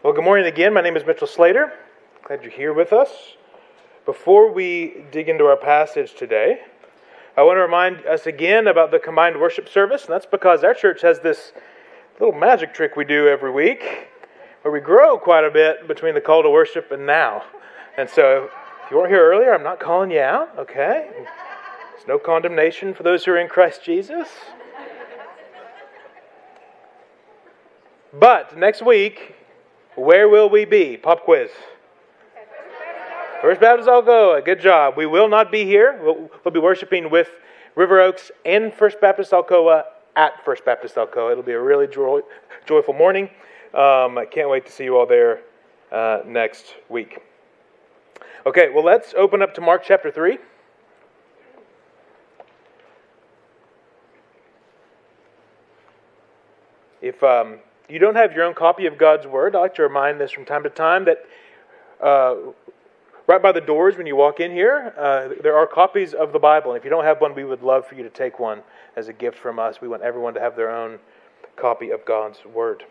Well, good morning again. My name is Mitchell Slater. Glad you're here with us. Before we dig into our passage today, I want to remind us again about the combined worship service. And that's because our church has this little magic trick we do every week where we grow quite a bit between the call to worship and now. And so if you weren't here earlier, I'm not calling you out, okay? There's no condemnation for those who are in Christ Jesus. But next week, where will we be? Pop quiz. First Baptist Alcoa. Good job. We will not be here. We'll be worshiping with River Oaks and First Baptist Alcoa at First Baptist Alcoa. It'll be a really joyful morning. I can't wait to see you all there next week. Okay, well, let's open up to Mark chapter 3. If you don't have your own copy of God's Word, I like to remind this from time to time that right by the doors when you walk in here, there are copies of the Bible. And if you don't have one, we would love for you to take one as a gift from us. We want everyone to have their own copy of God's Word.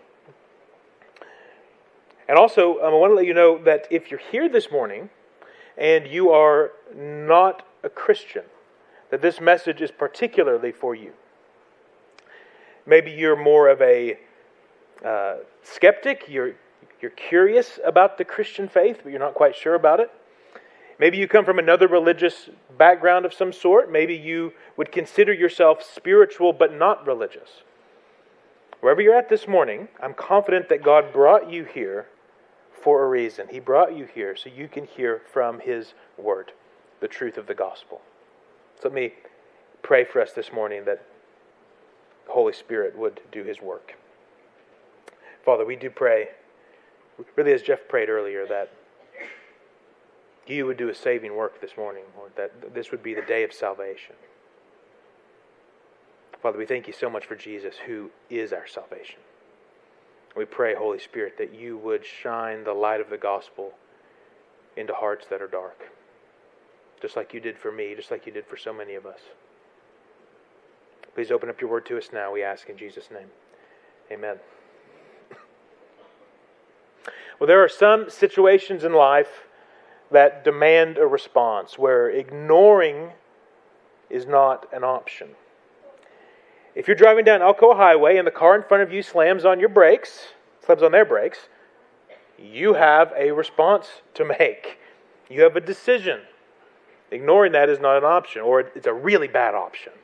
And also, I want to let you know that if you're here this morning and you are not a Christian, that this message is particularly for you. Maybe you're more of a skeptic, you're curious about the Christian faith, but you're not quite sure about it. Maybe you come from another religious background of some sort. Maybe you would consider yourself spiritual but not religious. Wherever you're at this morning, I'm confident that God brought you here for a reason. He brought you here so you can hear from His Word, the truth of the gospel. So let me pray for us this morning that the Holy Spirit would do His work. Father, we do pray, really as Jeff prayed earlier, that You would do a saving work this morning, Lord, that this would be the day of salvation. Father, we thank You so much for Jesus, who is our salvation. We pray, Holy Spirit, that You would shine the light of the gospel into hearts that are dark, just like You did for me, just like You did for so many of us. Please open up Your Word to us now, we ask in Jesus' name. Amen. Well, there are some situations in life that demand a response, where ignoring is not an option. If you're driving down Alcoa Highway and the car in front of you slams on their brakes, you have a response to make. You have a decision. Ignoring that is not an option, or it's a really bad option.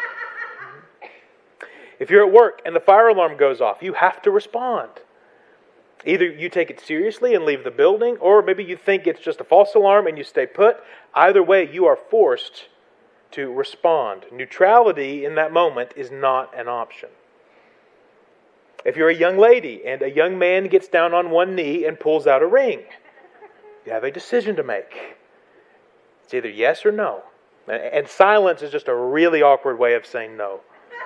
If you're at work and the fire alarm goes off, you have to respond. Either you take it seriously and leave the building, or maybe you think it's just a false alarm and you stay put. Either way, you are forced to respond. Neutrality in that moment is not an option. If you're a young lady and a young man gets down on one knee and pulls out a ring, you have a decision to make. It's either yes or no. And silence is just a really awkward way of saying no.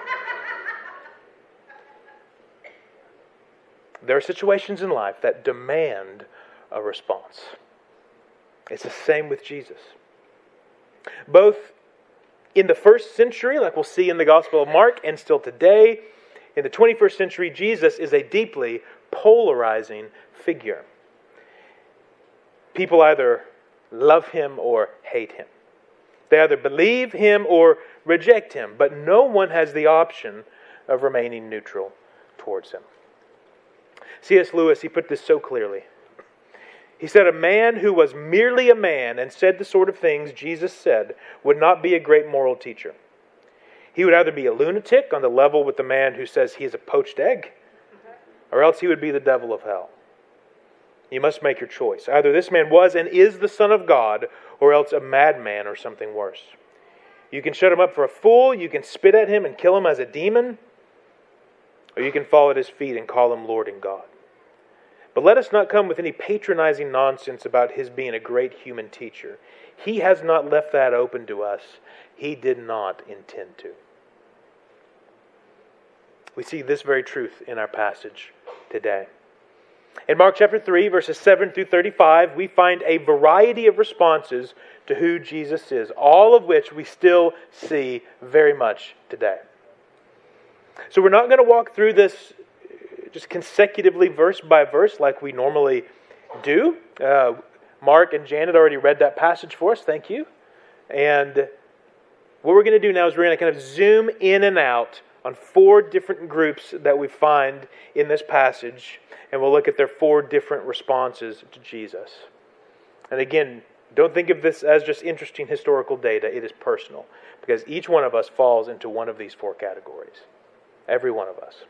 There are situations in life that demand a response. It's the same with Jesus. Both in the first century, like we'll see in the Gospel of Mark, and still today, in the 21st century, Jesus is a deeply polarizing figure. People either love Him or hate Him. They either believe Him or reject Him, but no one has the option of remaining neutral towards Him. C.S. Lewis, he put this so clearly. He said, a man who was merely a man and said the sort of things Jesus said would not be a great moral teacher. He would either be a lunatic on the level with the man who says he is a poached egg, or else he would be the devil of hell. You must make your choice. Either this man was and is the Son of God, or else a madman or something worse. You can shut him up for a fool, you can spit at him and kill him as a demon, or you can fall at his feet and call him Lord and God. But let us not come with any patronizing nonsense about his being a great human teacher. He has not left that open to us. He did not intend to. We see this very truth in our passage today. In Mark chapter 3, verses 7 through 35, we find a variety of responses to who Jesus is, all of which we still see very much today. So we're not going to walk through this just consecutively verse by verse like we normally do. Mark and Janet already read that passage for us. Thank you. And what we're going to do now is we're going to kind of zoom in and out on 4 different groups that we find in this passage, and we'll look at their 4 different responses to Jesus. And again, don't think of this as just interesting historical data. It is personal, because each one of us falls into one of these 4 categories. Every one of us.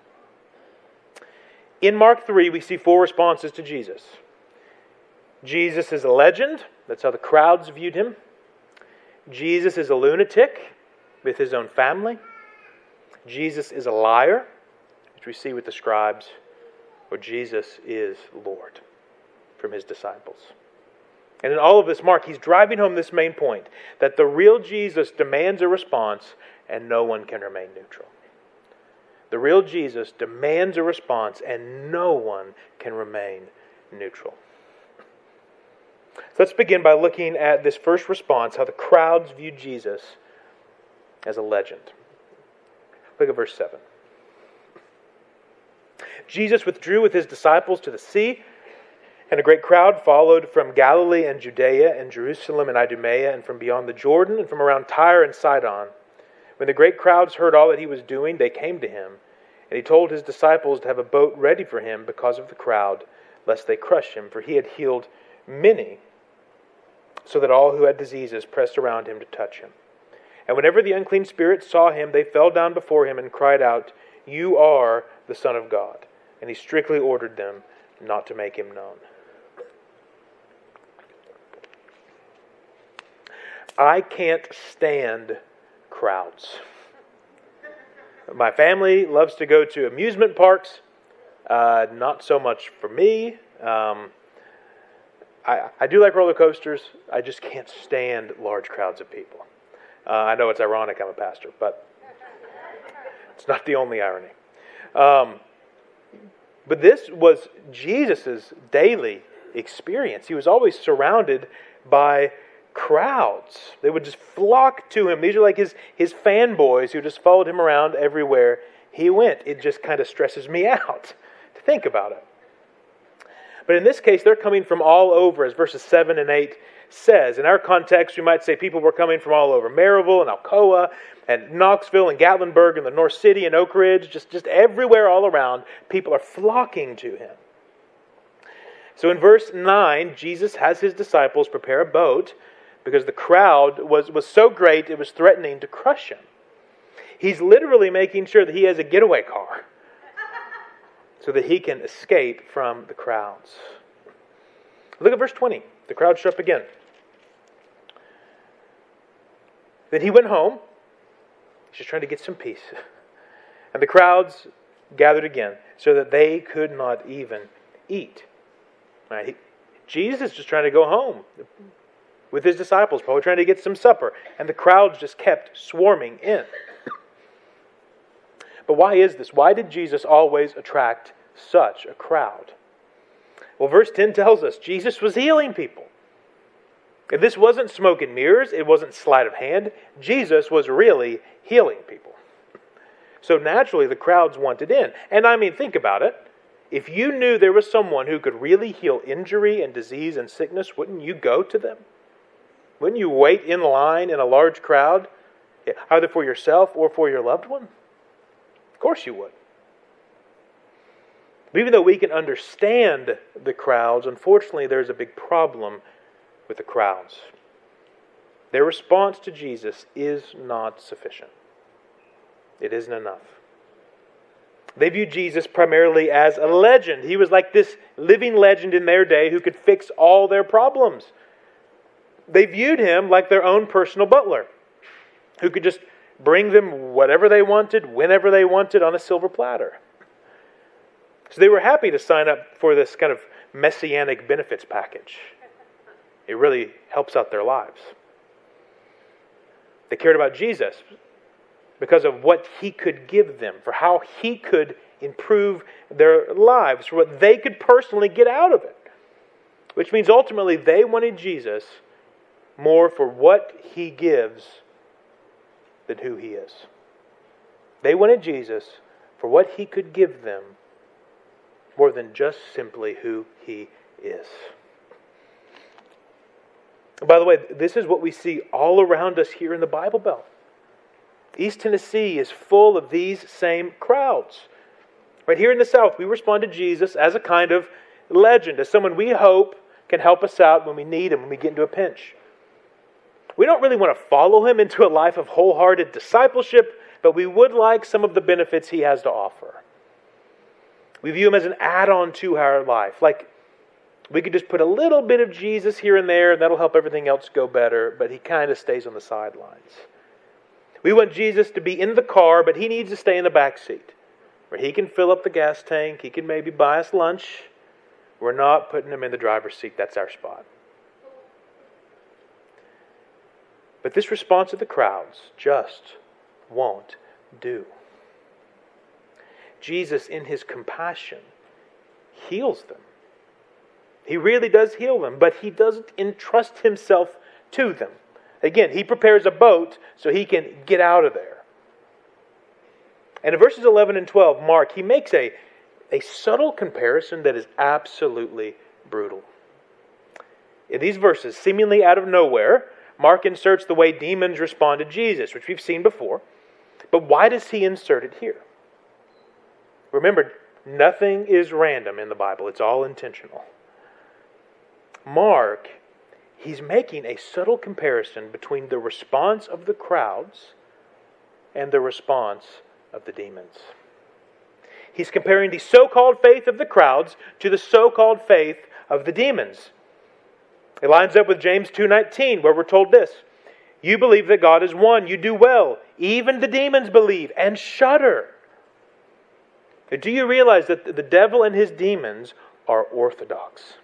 In Mark 3, we see 4 responses to Jesus. Jesus is a legend. That's how the crowds viewed him. Jesus is a lunatic with his own family. Jesus is a liar, which we see with the scribes. Or Jesus is Lord from his disciples. And in all of this, Mark, he's driving home this main point, that the real Jesus demands a response and no one can remain neutral. The real Jesus demands a response and no one can remain neutral. So let's begin by looking at this first response, how the crowds viewed Jesus as a legend. Look at verse 7. Jesus withdrew with his disciples to the sea, and a great crowd followed from Galilee and Judea and Jerusalem and Idumea and from beyond the Jordan and from around Tyre and Sidon. When the great crowds heard all that he was doing, they came to him, and he told his disciples to have a boat ready for him because of the crowd, lest they crush him, for he had healed many, so that all who had diseases pressed around him to touch him. And whenever the unclean spirits saw him, they fell down before him and cried out, "You are the Son of God." And he strictly ordered them not to make him known. I can't stand crowds. My family loves to go to amusement parks. Not so much for me. I do like roller coasters. I just can't stand large crowds of people. I know it's ironic I'm a pastor, but it's not the only irony. But this was Jesus' daily experience. He was always surrounded by crowds. They would just flock to him. These are like his fanboys who just followed him around everywhere he went. It just kind of stresses me out to think about it. But in this case, they're coming from all over, as verses 7 and 8 says. In our context, we might say people were coming from all over. Maryville and Alcoa and Knoxville and Gatlinburg and the North City and Oak Ridge, just everywhere all around, people are flocking to him. So in verse 9, Jesus has his disciples prepare a boat because the crowd was so great it was threatening to crush him. He's literally making sure that he has a getaway car so that he can escape from the crowds. Look at verse 20. The crowds show up again. Then he went home. He's just trying to get some peace. And the crowds gathered again so that they could not even eat. Right? Jesus is just trying to go home with his disciples, probably trying to get some supper. And the crowds just kept swarming in. But why is this? Why did Jesus always attract such a crowd? Well, verse 10 tells us Jesus was healing people. And this wasn't smoke and mirrors. It wasn't sleight of hand. Jesus was really healing people. So naturally, the crowds wanted in. And I mean, think about it. If you knew there was someone who could really heal injury and disease and sickness, wouldn't you go to them? Wouldn't you wait in line in a large crowd, either for yourself or for your loved one? Of course you would. But even though we can understand the crowds, unfortunately there's a big problem with the crowds. Their response to Jesus is not sufficient. It isn't enough. They viewed Jesus primarily as a legend. He was like this living legend in their day who could fix all their problems. They viewed him like their own personal butler, who could just bring them whatever they wanted, whenever they wanted, on a silver platter. So they were happy to sign up for this kind of messianic benefits package. It really helps out their lives. They cared about Jesus because of what he could give them, for how he could improve their lives, for what they could personally get out of it. Which means ultimately they wanted Jesus more for what he gives than who he is. They wanted Jesus for what he could give them more than just simply who He is. By the way, this is what we see all around us here in the Bible Belt. East Tennessee is full of these same crowds. Right here in the South, we respond to Jesus as a kind of legend, as someone we hope can help us out when we need Him, when we get into a pinch. We don't really want to follow Him into a life of wholehearted discipleship, but we would like some of the benefits He has to offer. We view Him as an add-on to our life. Like we could just put a little bit of Jesus here and there, and that'll help everything else go better, but He kind of stays on the sidelines. We want Jesus to be in the car, but He needs to stay in the back seat, where He can fill up the gas tank, He can maybe buy us lunch. We're not putting Him in the driver's seat. That's our spot. But this response of the crowds just won't do. Jesus, in His compassion, heals them. He really does heal them, but He doesn't entrust Himself to them. Again, He prepares a boat so He can get out of there. And in verses 11 and 12, Mark, he makes a subtle comparison that is absolutely brutal. In these verses, seemingly out of nowhere, Mark inserts the way demons respond to Jesus, which we've seen before. But why does he insert it here? Remember, nothing is random in the Bible. It's all intentional. Mark, he's making a subtle comparison between the response of the crowds and the response of the demons. He's comparing the so-called faith of the crowds to the so-called faith of the demons. It lines up with James 2:19, where we're told this: "You believe that God is one. You do well. Even the demons believe and shudder." Do you realize that the devil and his demons are orthodox?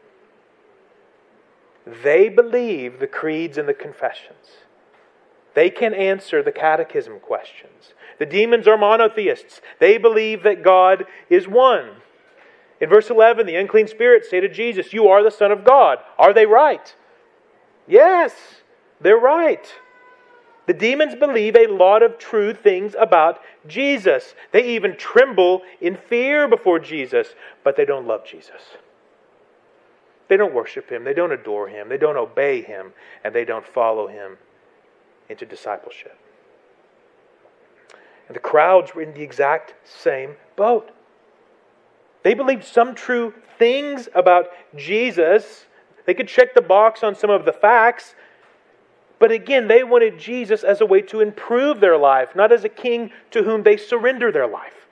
They believe the creeds and the confessions. They can answer the catechism questions. The demons are monotheists. They believe that God is one. In verse 11, the unclean spirits say to Jesus, "You are the Son of God." Are they right? Yes, they're right. The demons believe a lot of true things about Jesus. They even tremble in fear before Jesus, but they don't love Jesus. They don't worship Him. They don't adore Him. They don't obey Him. And they don't follow Him into discipleship. And the crowds were in the exact same boat. They believed some true things about Jesus. They could check the box on some of the facts. But again, they wanted Jesus as a way to improve their life, not as a king to whom they surrender their life.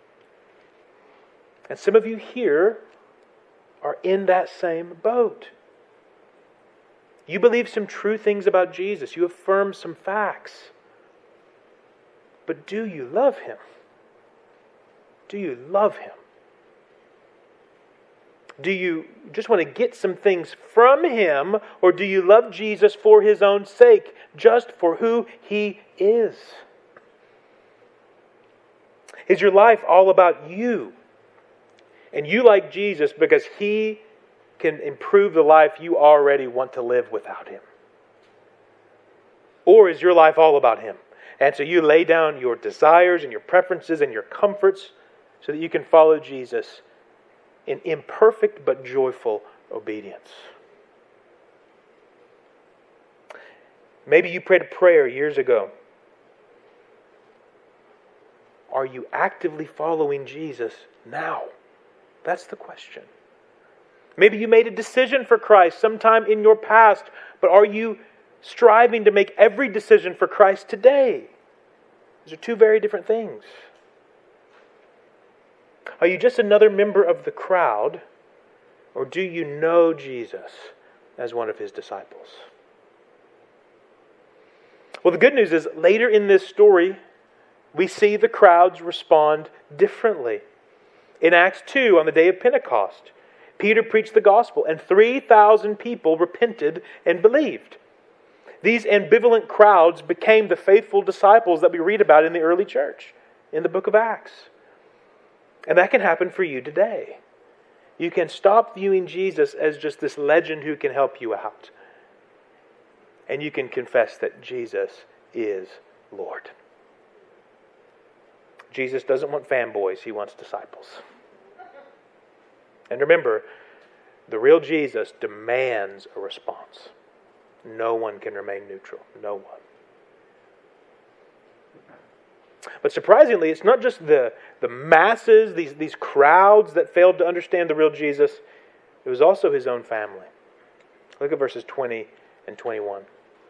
And some of you here are in that same boat. You believe some true things about Jesus. You affirm some facts. But do you love Him? Do you love Him? Do you just want to get some things from Him, or do you love Jesus for His own sake, just for who He is? Is your life all about you? And you like Jesus because He can improve the life you already want to live without Him? Or is your life all about Him? And so you lay down your desires and your preferences and your comforts so that you can follow Jesus in imperfect but joyful obedience. Maybe you prayed a prayer years ago. Are you actively following Jesus now? That's the question. Maybe you made a decision for Christ sometime in your past, but are you striving to make every decision for Christ today? These are two very different things. Are you just another member of the crowd, or do you know Jesus as one of His disciples? Well, the good news is later in this story, we see the crowds respond differently. In Acts 2, on the day of Pentecost, Peter preached the gospel, and 3,000 people repented and believed. These ambivalent crowds became the faithful disciples that we read about in the early church, in the book of Acts. And that can happen for you today. You can stop viewing Jesus as just this legend who can help you out. And you can confess that Jesus is Lord. Jesus doesn't want fanboys, He wants disciples. And remember, the real Jesus demands a response. No one can remain neutral. No one. But surprisingly, it's not just the masses, these crowds that failed to understand the real Jesus. It was also his own family. Look at verses 20 and 21.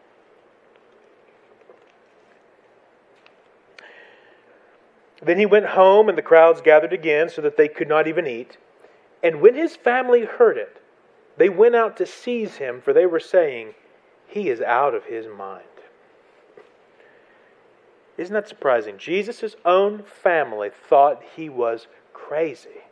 Then he went home, and the crowds gathered again so that they could not even eat. And when his family heard it, they went out to seize him, for they were saying, "He is out of his mind." Isn't that surprising? Jesus' own family thought he was crazy.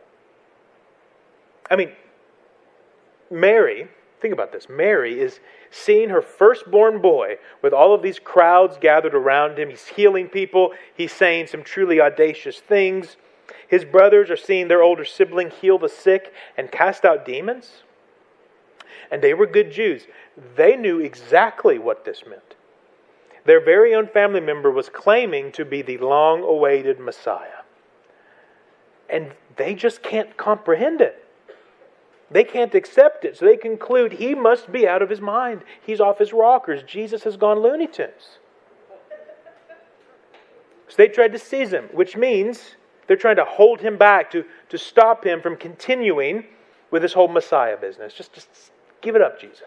I mean, Mary, think about this. Mary is seeing her firstborn boy with all of these crowds gathered around him. He's healing people. He's saying some truly audacious things. His brothers are seeing their older sibling heal the sick and cast out demons. And they were good Jews. They knew exactly what this meant. Their very own family member was claiming to be the long-awaited Messiah. And they just can't comprehend it. They can't accept it. So they conclude he must be out of his mind. He's off his rockers. Jesus has gone Looney Tunes. So they tried to seize him, which means they're trying to hold him back, to stop him from continuing with this whole Messiah business. Just give it up, Jesus.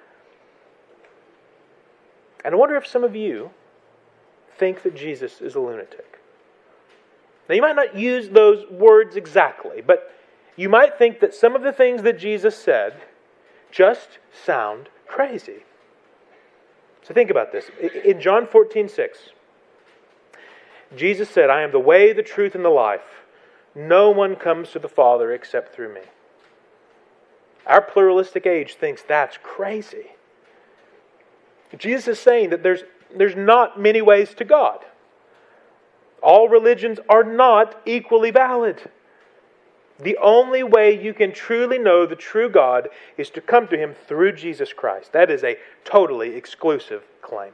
And I wonder if some of you think that Jesus is a lunatic. Now, you might not use those words exactly, but you might think that some of the things that Jesus said just sound crazy. So think about this. In John 14:6, Jesus said, "I am the way, the truth, and the life. No one comes to the Father except through me." Our pluralistic age thinks that's crazy. Jesus is saying that there's not many ways to God. All religions are not equally valid. The only way you can truly know the true God is to come to Him through Jesus Christ. That is a totally exclusive claim.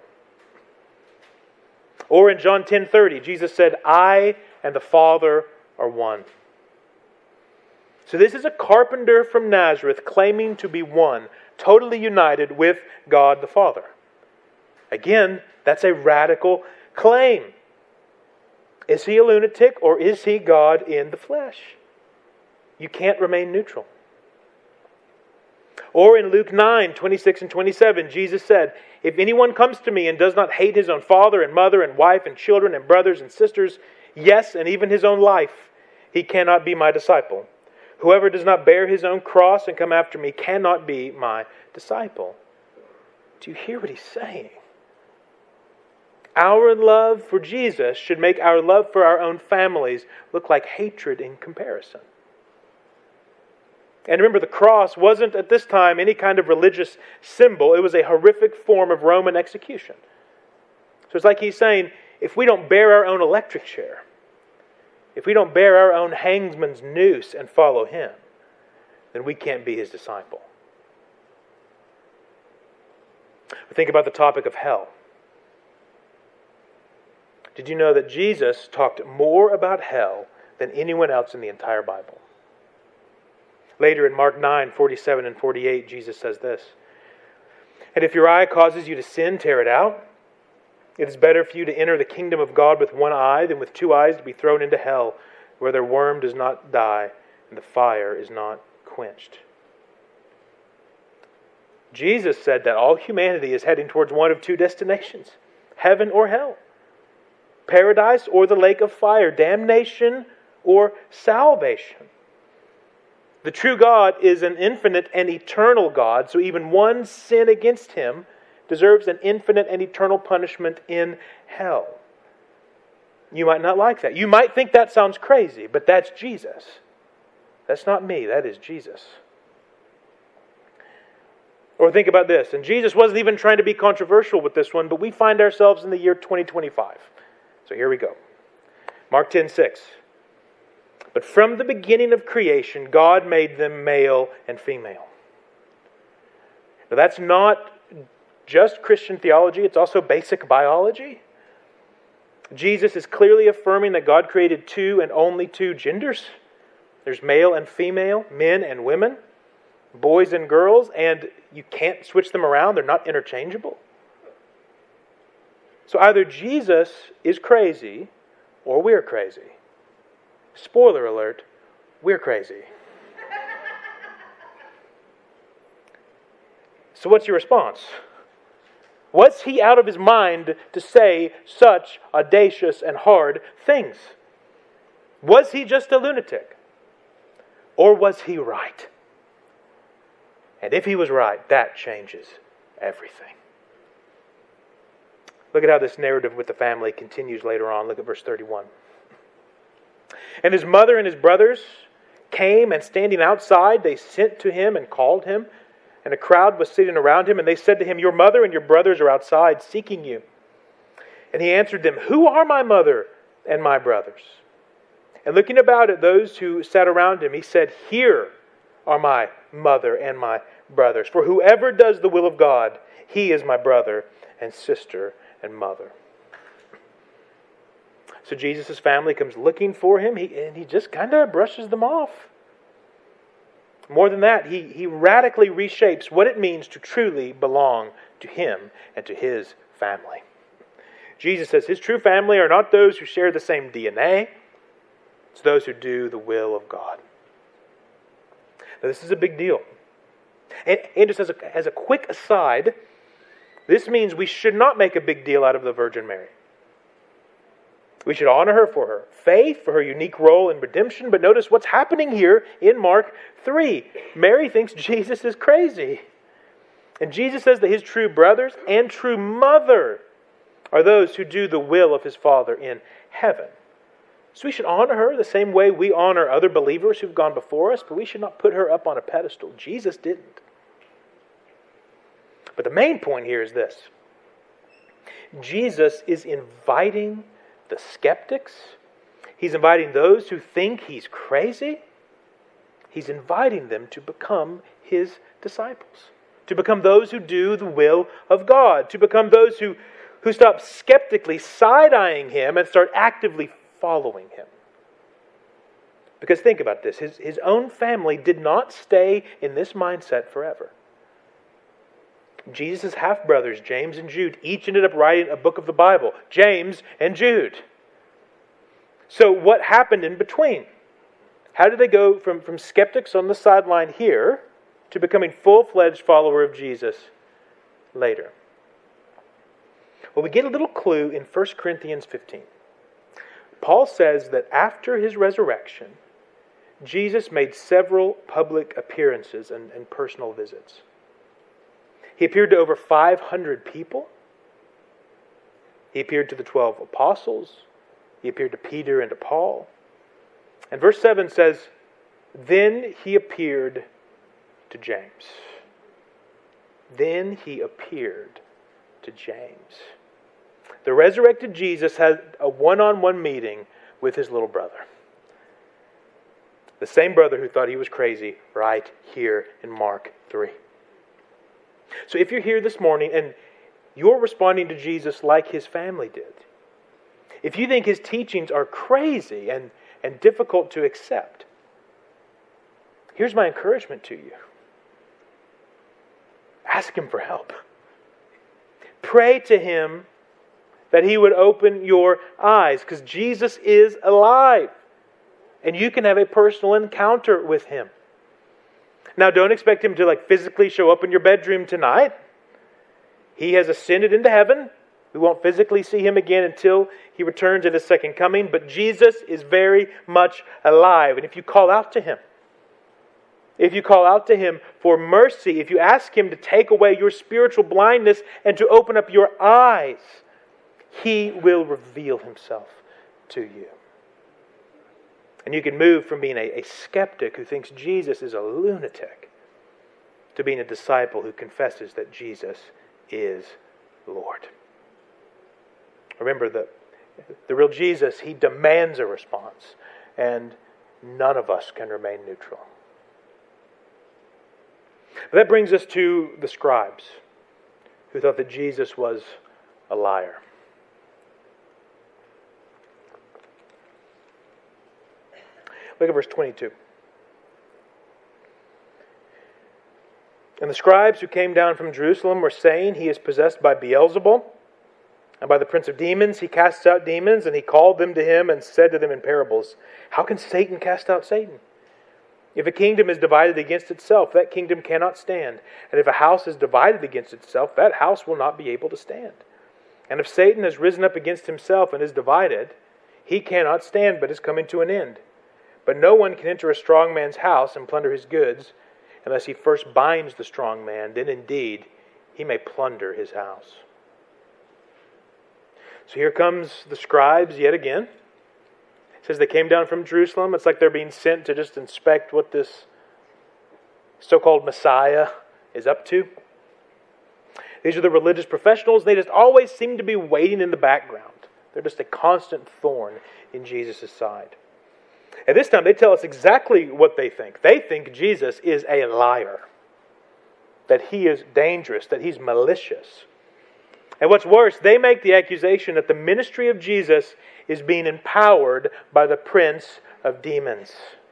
Or in John 10:30, Jesus said, "I and the Father are one." So this is a carpenter from Nazareth claiming to be one, totally united with God the Father. Again, that's a radical claim. Is he a lunatic or is he God in the flesh? You can't remain neutral. Or in Luke 9:26 and 27, Jesus said, "If anyone comes to me and does not hate his own father and mother and wife and children and brothers and sisters, yes, and even his own life, he cannot be my disciple. Whoever does not bear his own cross and come after me cannot be my disciple." Do you hear what he's saying? Our love for Jesus should make our love for our own families look like hatred in comparison. And remember, the cross wasn't at this time any kind of religious symbol. It was a horrific form of Roman execution. So it's like he's saying, if we don't bear our own electric chair, if we don't bear our own hangman's noose and follow him, then we can't be his disciple. Think about the topic of hell. Did you know that Jesus talked more about hell than anyone else in the entire Bible? Later in Mark 9:47 and 48, Jesus says this, "And if your eye causes you to sin, tear it out. It is better for you to enter the kingdom of God with one eye than with two eyes to be thrown into hell, where their worm does not die and the fire is not quenched." Jesus said that all humanity is heading towards one of two destinations, heaven or hell. Paradise or the lake of fire, damnation or salvation. The true God is an infinite and eternal God, so even one sin against Him deserves an infinite and eternal punishment in hell. You might not like that. You might think that sounds crazy, but that's Jesus. That's not me, that is Jesus. Or think about this, and Jesus wasn't even trying to be controversial with this one, but we find ourselves in the year 2025. So here we go. Mark 10:6. "But from the beginning of creation, God made them male and female." Now that's not just Christian theology, it's also basic biology. Jesus is clearly affirming that God created two and only two genders. There's male and female, men and women, boys and girls, and you can't switch them around. They're not interchangeable. So either Jesus is crazy or we're crazy. Spoiler alert, we're crazy. So what's your response? Was he out of his mind to say such audacious and hard things? Was he just a lunatic? Or was he right? And if he was right, that changes everything. Look at how this narrative with the family continues later on. Look at verse 31. And his mother and his brothers came, and standing outside, they sent to him and called him. And a crowd was sitting around him, and they said to him, "Your mother and your brothers are outside seeking you." And he answered them, "Who are my mother and my brothers?" And looking about at those who sat around him, he said, "Here are my mother and my brothers. For whoever does the will of God, he is my brother and sister and mother." So Jesus' family comes looking for him, and he just kind of brushes them off. More than that, he radically reshapes what it means to truly belong to him and to his family. Jesus says his true family are not those who share the same DNA. It's those who do the will of God. Now, this is a big deal. And just as a quick aside, this means we should not make a big deal out of the Virgin Mary. We should honor her for her faith, for her unique role in redemption. But notice what's happening here in Mark 3. Mary thinks Jesus is crazy. And Jesus says that his true brothers and true mother are those who do the will of his Father in heaven. So we should honor her the same way we honor other believers who've gone before us, but we should not put her up on a pedestal. Jesus didn't. But the main point here is this. Jesus is inviting the skeptics. He's inviting those who think he's crazy. He's inviting them to become his disciples. To become those who do the will of God. To become those who stop skeptically side-eyeing him and start actively following him. Because think about this. His own family did not stay in this mindset forever. Jesus' half-brothers, James and Jude, each ended up writing a book of the Bible. James and Jude. So what happened in between? How did they go from skeptics on the sideline here to becoming full-fledged follower of Jesus later? Well, we get a little clue in 1 Corinthians 15. Paul says that after his resurrection, Jesus made several public appearances and personal visits. He appeared to over 500 people. He appeared to the 12 apostles. He appeared to Peter and to Paul. And verse 7 says, "Then he appeared to James." Then he appeared to James. The resurrected Jesus had a one-on-one meeting with his little brother. The same brother who thought he was crazy right here in Mark 3. So if you're here this morning and you're responding to Jesus like his family did, if you think his teachings are crazy and difficult to accept, here's my encouragement to you. Ask him for help. Pray to him that he would open your eyes, because Jesus is alive. And you can have a personal encounter with him. Now, don't expect him to physically show up in your bedroom tonight. He has ascended into heaven. We won't physically see him again until he returns at his second coming. But Jesus is very much alive. And if you call out to him, for mercy, if you ask him to take away your spiritual blindness and to open up your eyes, he will reveal himself to you. And you can move from being a skeptic who thinks Jesus is a lunatic to being a disciple who confesses that Jesus is Lord. Remember, the real Jesus, he demands a response, and none of us can remain neutral. But that brings us to the scribes, who thought that Jesus was a liar. Look at verse 22. And the scribes who came down from Jerusalem were saying, he is possessed by Beelzebul, and by the prince of demons he casts out demons, and he called them to him and said to them in parables, how can Satan cast out Satan? If a kingdom is divided against itself, that kingdom cannot stand. And if a house is divided against itself, that house will not be able to stand. And if Satan has risen up against himself and is divided, he cannot stand, but is coming to an end. But no one can enter a strong man's house and plunder his goods, unless he first binds the strong man, then indeed he may plunder his house. So here comes the scribes yet again. It says they came down from Jerusalem. It's like they're being sent to just inspect what this so-called Messiah is up to. These are the religious professionals. They just always seem to be waiting in the background. They're just a constant thorn in Jesus' side. At this time, they tell us exactly what they think. They think Jesus is a liar, that he is dangerous, that he's malicious. And what's worse, they make the accusation that the ministry of Jesus is being empowered by the prince of demons.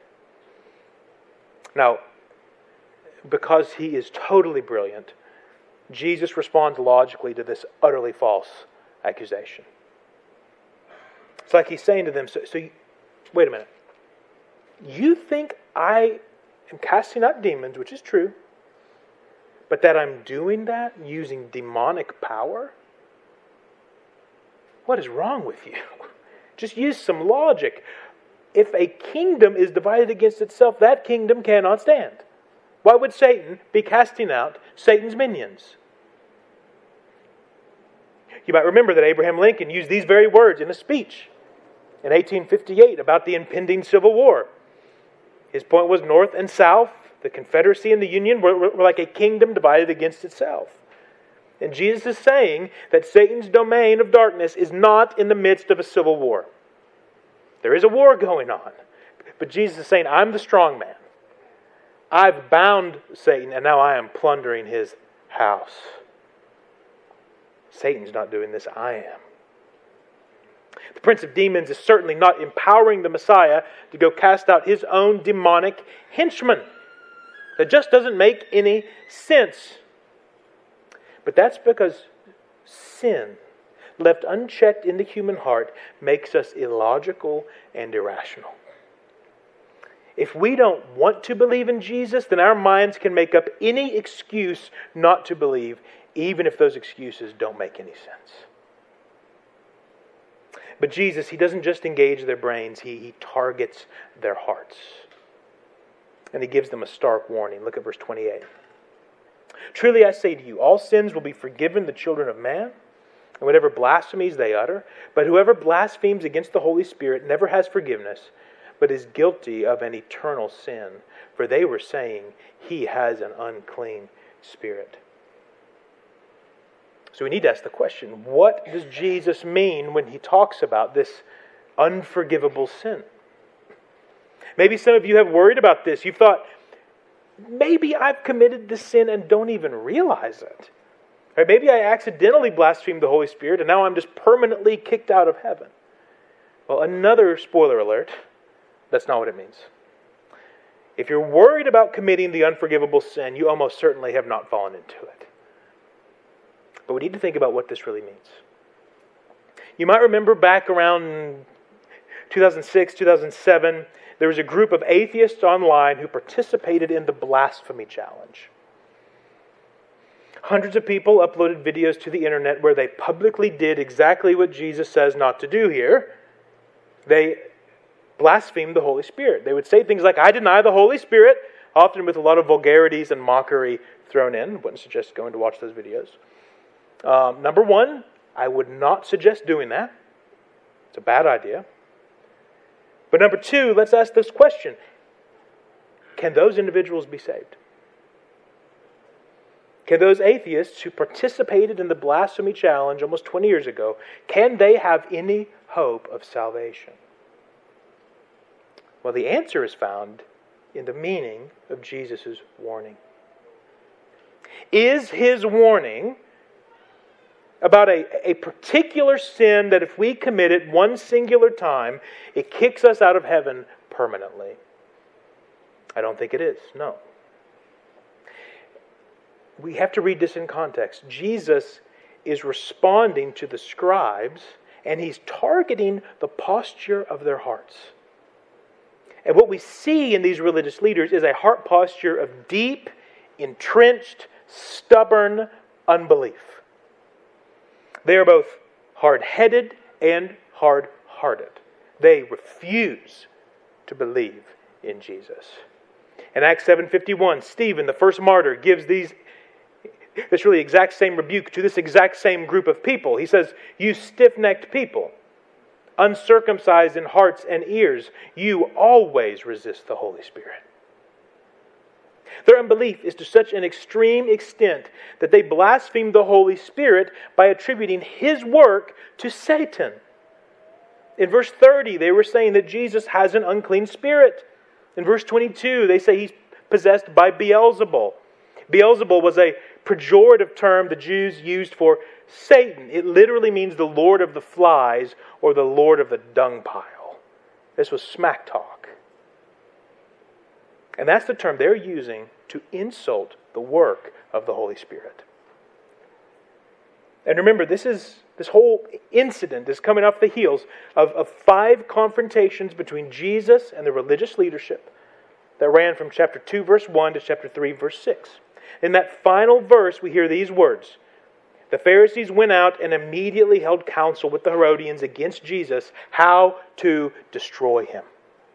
Now, because he is totally brilliant, Jesus responds logically to this utterly false accusation. It's like he's saying to them, wait a minute. You think I am casting out demons, which is true, but that I'm doing that using demonic power? What is wrong with you? Just use some logic. If a kingdom is divided against itself, that kingdom cannot stand. Why would Satan be casting out Satan's minions? You might remember that Abraham Lincoln used these very words in a speech in 1858 about the impending Civil War. His point was North and South, the Confederacy and the Union, were like a kingdom divided against itself. And Jesus is saying that Satan's domain of darkness is not in the midst of a civil war. There is a war going on. But Jesus is saying, I'm the strong man. I've bound Satan, and now I am plundering his house. Satan's not doing this, I am. The prince of demons is certainly not empowering the Messiah to go cast out his own demonic henchmen. That just doesn't make any sense. But that's because sin, left unchecked in the human heart, makes us illogical and irrational. If we don't want to believe in Jesus, then our minds can make up any excuse not to believe, even if those excuses don't make any sense. But Jesus, he doesn't just engage their brains, he targets their hearts. And he gives them a stark warning. Look at verse 28. Truly I say to you, all sins will be forgiven the children of man, and whatever blasphemies they utter. But whoever blasphemes against the Holy Spirit never has forgiveness, but is guilty of an eternal sin. For they were saying, he has an unclean spirit. So we need to ask the question, what does Jesus mean when he talks about this unforgivable sin? Maybe some of you have worried about this. You've thought, maybe I've committed this sin and don't even realize it. Or maybe I accidentally blasphemed the Holy Spirit and now I'm just permanently kicked out of heaven. Well, another spoiler alert, that's not what it means. If you're worried about committing the unforgivable sin, you almost certainly have not fallen into it. But we need to think about what this really means. You might remember back around 2006, 2007, there was a group of atheists online who participated in the Blasphemy Challenge. Hundreds of people uploaded videos to the internet where they publicly did exactly what Jesus says not to do here. They blasphemed the Holy Spirit. They would say things like, I deny the Holy Spirit, often with a lot of vulgarities and mockery thrown in. Wouldn't suggest going to watch those videos. Number one, I would not suggest doing that. It's a bad idea. But number two, let's ask this question. Can those individuals be saved? Can those atheists who participated in the Blasphemy Challenge almost 20 years ago, can they have any hope of salvation? Well, the answer is found in the meaning of Jesus' warning. Is his warning about a particular sin that if we commit it one singular time, it kicks us out of heaven permanently? I don't think it is, no. we have to read this in context. Jesus is responding to the scribes, and he's targeting the posture of their hearts. And what we see in these religious leaders is a heart posture of deep, entrenched, stubborn unbelief. They are both hard-headed and hard-hearted. They refuse to believe in Jesus. In Acts 7:51, Stephen, the first martyr, gives this really exact same rebuke to this exact same group of people. He says, "You stiff-necked people, uncircumcised in hearts and ears, you always resist the Holy Spirit." Their unbelief is to such an extreme extent that they blaspheme the Holy Spirit by attributing His work to Satan. In verse 30, they were saying that Jesus has an unclean spirit. In verse 22, they say He's possessed by Beelzebul. Beelzebul was a pejorative term the Jews used for Satan. It literally means the Lord of the flies or the Lord of the dung pile. This was smack talk. And that's the term they're using to insult the work of the Holy Spirit. And remember, this whole incident is coming off the heels of 5 confrontations between Jesus and the religious leadership that ran from chapter 2, verse 1 to chapter 3, verse 6. In that final verse, we hear these words: "The Pharisees went out and immediately held counsel with the Herodians against Jesus, how to destroy Him."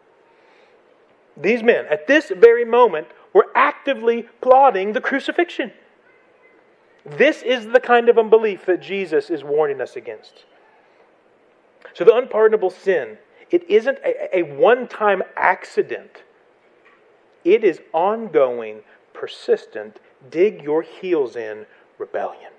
These men, at this very moment, were actively plotting the crucifixion. This is the kind of unbelief that Jesus is warning us against. So the unpardonable sin, it isn't a one-time accident. It is ongoing, persistent, dig your heels in rebellion.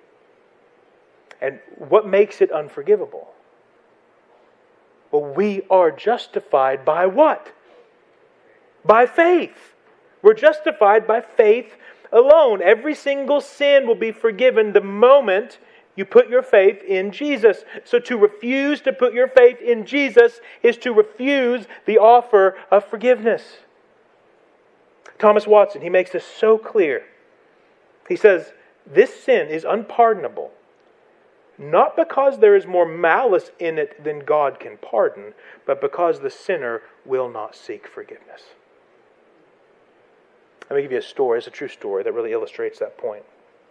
And what makes it unforgivable? Well, we are justified by what? By faith. We're justified by faith alone. Every single sin will be forgiven the moment you put your faith in Jesus. So to refuse to put your faith in Jesus is to refuse the offer of forgiveness. Thomas Watson, he makes this so clear. He says, this sin is unpardonable, not because there is more malice in it than God can pardon, but because the sinner will not seek forgiveness. Let me give you a story. It's a true story that really illustrates that point.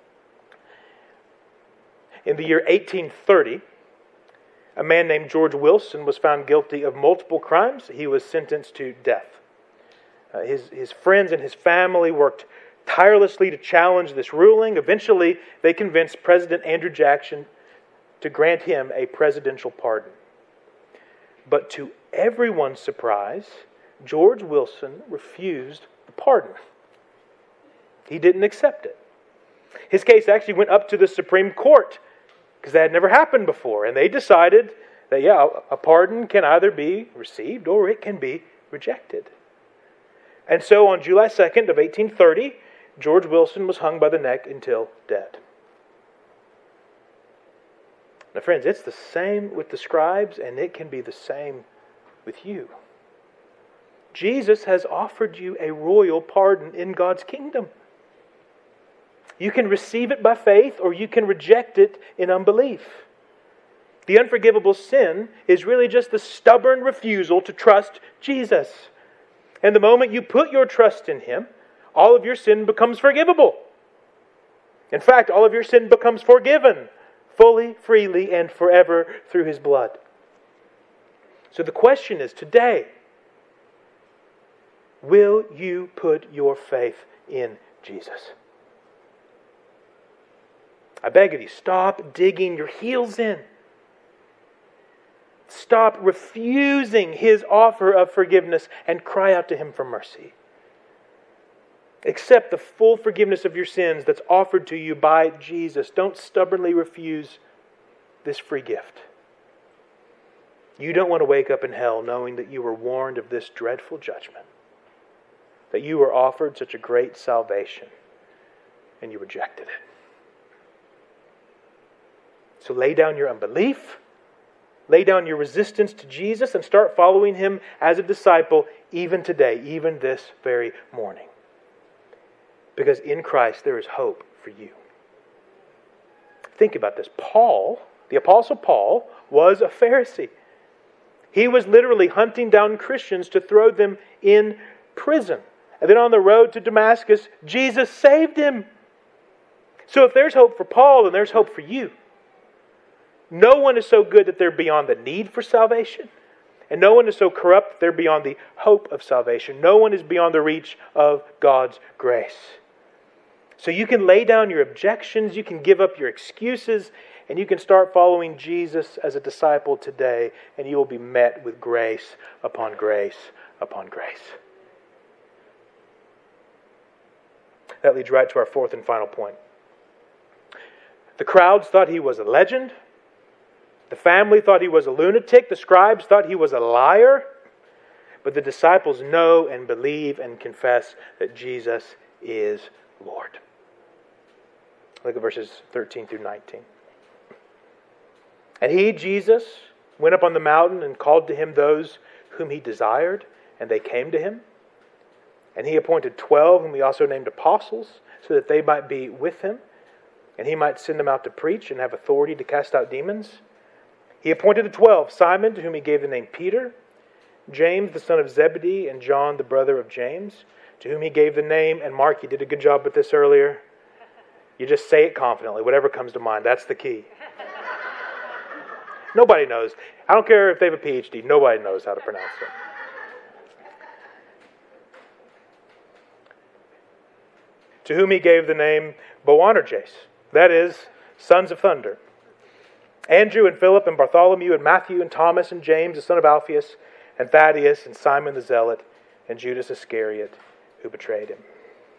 In the year 1830, a man named George Wilson was found guilty of multiple crimes. He was sentenced to death. His friends and his family worked tirelessly to challenge this ruling. Eventually, they convinced President Andrew Jackson to grant him a presidential pardon. But to everyone's surprise, George Wilson refused the pardon. He didn't accept it. His case actually went up to the Supreme Court because that had never happened before. And they decided that, a pardon can either be received or it can be rejected. And so on July 2nd of 1830, George Wilson was hung by the neck until dead. Now friends, it's the same with the scribes, and it can be the same with you. Jesus has offered you a royal pardon in God's kingdom. You can receive it by faith, or you can reject it in unbelief. The unforgivable sin is really just the stubborn refusal to trust Jesus. And the moment you put your trust in Him, all of your sin becomes forgivable. In fact, all of your sin becomes forgiven fully, freely, and forever through His blood. So the question is today, will you put your faith in Jesus? I beg of you, stop digging your heels in. Stop refusing His offer of forgiveness and cry out to Him for mercy. Accept the full forgiveness of your sins that's offered to you by Jesus. Don't stubbornly refuse this free gift. You don't want to wake up in hell knowing that you were warned of this dreadful judgment, that you were offered such a great salvation and you rejected it. So lay down your unbelief, lay down your resistance to Jesus, and start following Him as a disciple even today, even this very morning. Because in Christ there is hope for you. Think about this. Paul, the Apostle Paul, was a Pharisee. He was literally hunting down Christians to throw them in prison. And then on the road to Damascus, Jesus saved him. So if there's hope for Paul, then there's hope for you. No one is so good that they're beyond the need for salvation. And no one is so corrupt that they're beyond the hope of salvation. No one is beyond the reach of God's grace. So you can lay down your objections, you can give up your excuses, and you can start following Jesus as a disciple today, and you will be met with grace upon grace upon grace. That leads right to our fourth and final point. The crowds thought he was a legend. The family thought he was a lunatic. The scribes thought he was a liar. But the disciples know and believe and confess that Jesus is Lord. Look at verses 13 through 19. And he, Jesus, went up on the mountain and called to him those whom he desired, and they came to him. And he appointed 12, whom he also named apostles, so that they might be with him, and he might send them out to preach and have authority to cast out demons. He appointed the 12, Simon, to whom he gave the name Peter, James, the son of Zebedee, and John, the brother of James, to whom he gave the name, and Mark, you did a good job with this earlier. You just say it confidently, whatever comes to mind. That's the key. Nobody knows. I don't care if they have a PhD. Nobody knows how to pronounce it. To whom he gave the name Boanerges, that is, sons of thunder. Andrew and Philip and Bartholomew and Matthew and Thomas and James, the son of Alphaeus, and Thaddeus and Simon the Zealot and Judas Iscariot, who betrayed him.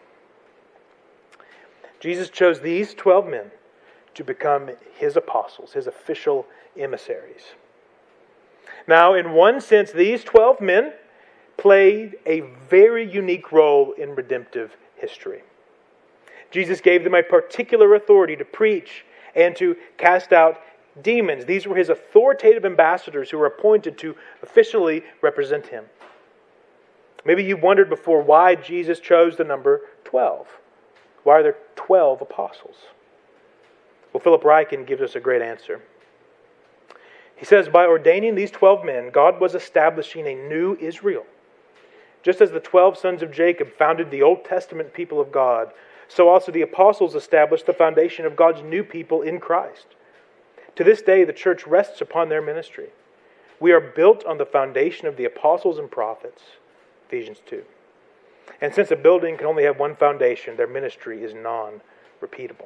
Jesus chose these 12 men to become his apostles, his official emissaries. Now, in one sense, these 12 men played a very unique role in redemptive history. Jesus gave them a particular authority to preach and to cast out demons. These were his authoritative ambassadors who were appointed to officially represent him. Maybe you wondered before why Jesus chose the number 12. Why are there 12 apostles? Well, Philip Ryken gives us a great answer. He says, by ordaining these 12 men, God was establishing a new Israel. Just as the 12 sons of Jacob founded the Old Testament people of God, so also the apostles established the foundation of God's new people in Christ. To this day, the church rests upon their ministry. We are built on the foundation of the apostles and prophets, Ephesians 2. And since a building can only have one foundation, their ministry is non-repeatable.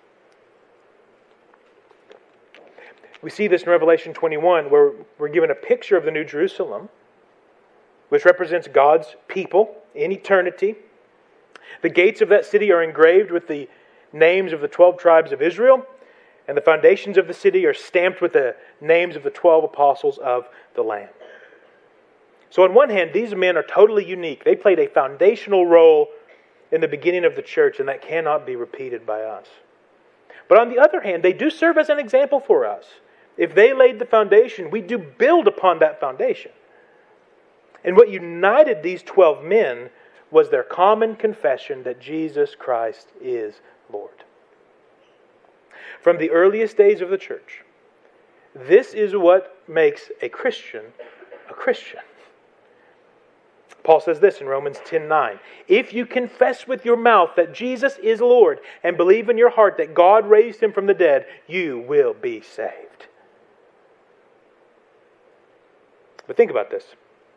We see this in Revelation 21, where we're given a picture of the New Jerusalem, which represents God's people in eternity. The gates of that city are engraved with the names of the 12 tribes of Israel, and the foundations of the city are stamped with the names of the 12 apostles of the Lamb. So on one hand, these men are totally unique. They played a foundational role in the beginning of the church, and that cannot be repeated by us. But on the other hand, they do serve as an example for us. If they laid the foundation, we do build upon that foundation. And what united these 12 men was their common confession that Jesus Christ is Lord. From the earliest days of the church, this is what makes a Christian a Christian. Paul says this in Romans 10:9. If you confess with your mouth that Jesus is Lord and believe in your heart that God raised him from the dead, you will be saved. But think about this.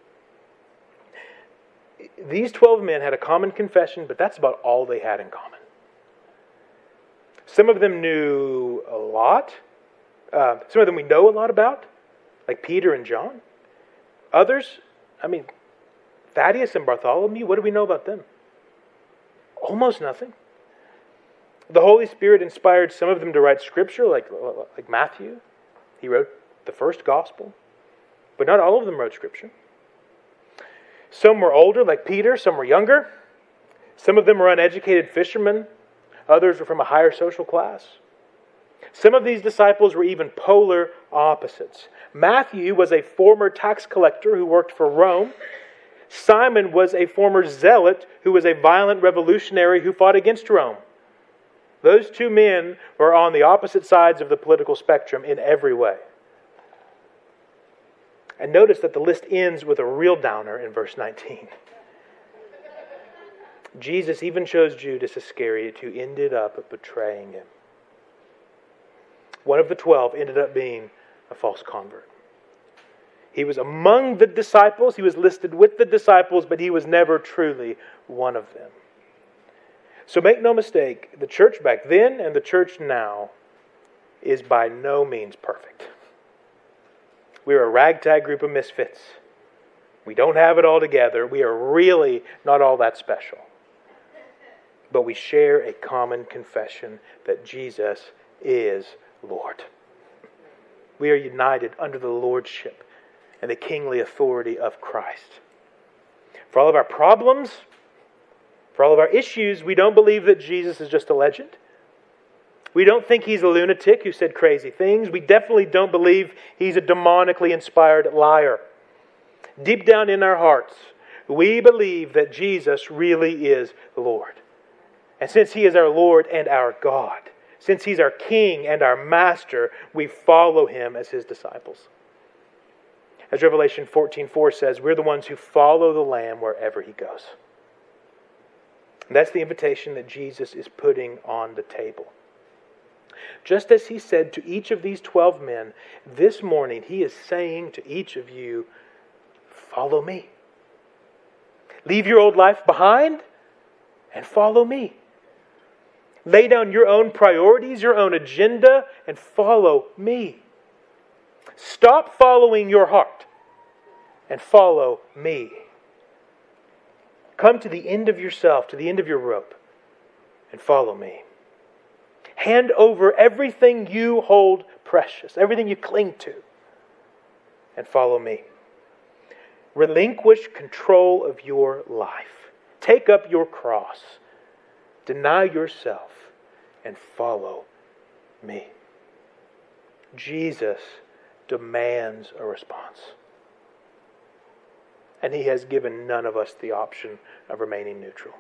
These 12 men had a common confession, but that's about all they had in common. Some of them knew a lot. Some of them we know a lot about, like Peter and John. Others, Thaddeus and Bartholomew, what do we know about them? Almost nothing. The Holy Spirit inspired some of them to write Scripture, like Matthew. He wrote the first gospel. But not all of them wrote Scripture. Some were older, like Peter. Some were younger. Some of them were uneducated fishermen. Others were from a higher social class. Some of these disciples were even polar opposites. Matthew was a former tax collector who worked for Rome. Simon was a former zealot who was a violent revolutionary who fought against Rome. Those two men were on the opposite sides of the political spectrum in every way. And notice that the list ends with a real downer in verse 19. Jesus even chose Judas Iscariot, who ended up betraying him. One of the 12 ended up being a false convert. He was among the disciples, he was listed with the disciples, but he was never truly one of them. So make no mistake, the church back then and the church now is by no means perfect. We're a ragtag group of misfits. We don't have it all together. We are really not all that special. But we share a common confession that Jesus is Lord. We are united under the lordship and the kingly authority of Christ. For all of our problems, for all of our issues, we don't believe that Jesus is just a legend. We don't think he's a lunatic who said crazy things. We definitely don't believe he's a demonically inspired liar. Deep down in our hearts, we believe that Jesus really is Lord. And since he is our Lord and our God, since he's our King and our Master, we follow him as his disciples. As Revelation 14:4 says, we're the ones who follow the Lamb wherever he goes. And that's the invitation that Jesus is putting on the table. Just as he said to each of these 12 men, this morning he is saying to each of you, follow me. Leave your old life behind and follow me. Lay down your own priorities, your own agenda, and follow me. Stop following your heart and follow me. Come to the end of yourself, to the end of your rope, and follow me. Hand over everything you hold precious, everything you cling to, and follow me. Relinquish control of your life. Take up your cross. Deny yourself and follow me. Jesus demands a response. And he has given none of us the option of remaining neutral.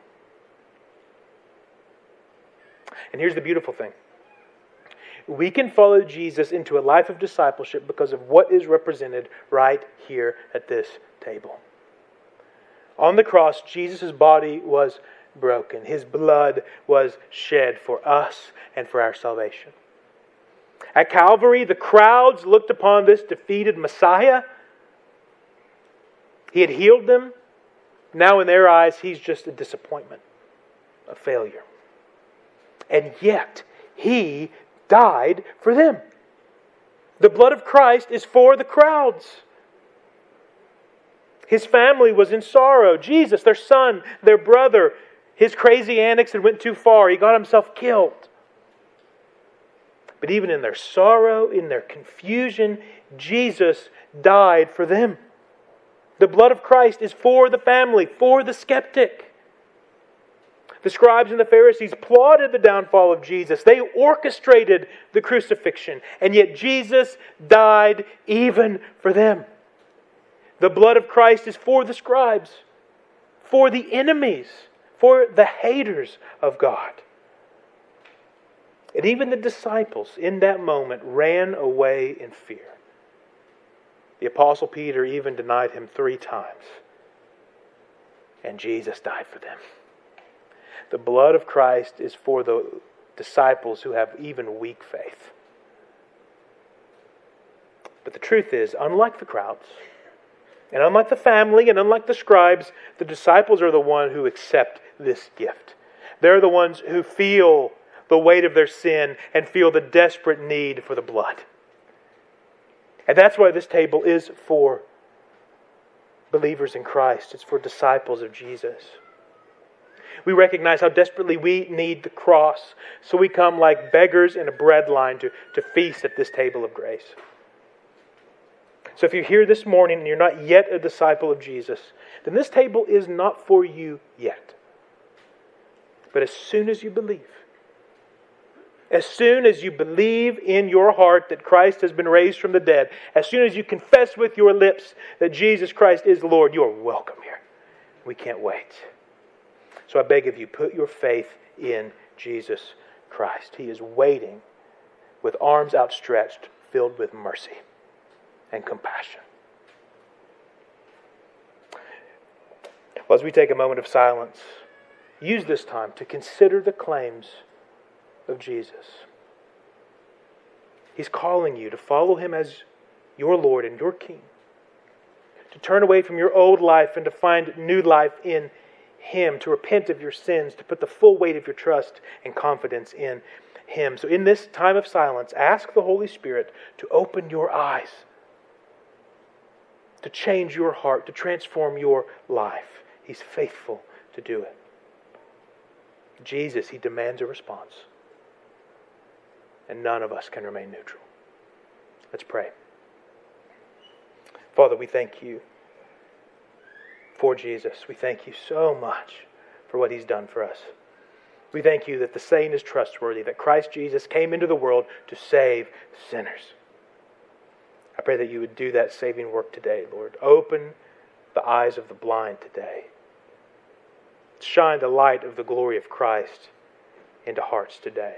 And here's the beautiful thing. We can follow Jesus into a life of discipleship because of what is represented right here at this table. On the cross, Jesus' body was broken. His blood was shed for us and for our salvation. At Calvary, the crowds looked upon this defeated Messiah. He had healed them. Now in their eyes, he's just a disappointment, a failure. And yet, he died for them. The blood of Christ is for the crowds. His family was in sorrow. Jesus, their son, their brother, his crazy antics had went too far. He got himself killed. But even in their sorrow, in their confusion, Jesus died for them. The blood of Christ is for the family, for the skeptic. The scribes and the Pharisees plotted the downfall of Jesus. They orchestrated the crucifixion. And yet Jesus died even for them. The blood of Christ is for the scribes, for the enemies, for the haters of God. And even the disciples in that moment ran away in fear. The Apostle Peter even denied him 3 times. And Jesus died for them. The blood of Christ is for the disciples who have even weak faith. But the truth is, unlike the crowds, and unlike the family, and unlike the scribes, the disciples are the ones who accept this gift. They're the ones who feel the weight of their sin and feel the desperate need for the blood. And that's why this table is for believers in Christ. It's for disciples of Jesus. We recognize how desperately we need the cross. So we come like beggars in a bread line to feast at this table of grace. So if you're here this morning and you're not yet a disciple of Jesus, then this table is not for you yet. But as soon as you believe in your heart that Christ has been raised from the dead, as soon as you confess with your lips that Jesus Christ is Lord, you are welcome here. We can't wait. So I beg of you, put your faith in Jesus Christ. He is waiting with arms outstretched, filled with mercy and compassion. Well, as we take a moment of silence, use this time to consider the claims of Jesus. He's calling you to follow Him as your Lord and your King, to turn away from your old life and to find new life in Him, to repent of your sins, to put the full weight of your trust and confidence in Him. So in this time of silence, ask the Holy Spirit to open your eyes, to change your heart, to transform your life. He's faithful to do it. Jesus, He demands a response. And none of us can remain neutral. Let's pray. Father, we thank You for Jesus. We thank You so much for what He's done for us. We thank You that the saying is trustworthy, that Christ Jesus came into the world to save sinners. I pray that You would do that saving work today, Lord. Open the eyes of the blind today. Shine the light of the glory of Christ into hearts today.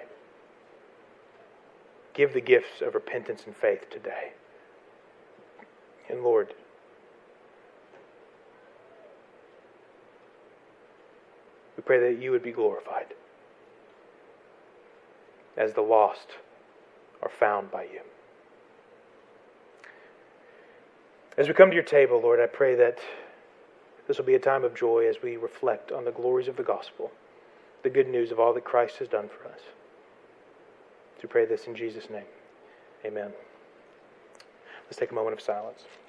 Give the gifts of repentance and faith today. And Lord, we pray that You would be glorified as the lost are found by You. As we come to Your table, Lord, I pray that this will be a time of joy as we reflect on the glories of the gospel, the good news of all that Christ has done for us. We pray this in Jesus' name. Amen. Let's take a moment of silence.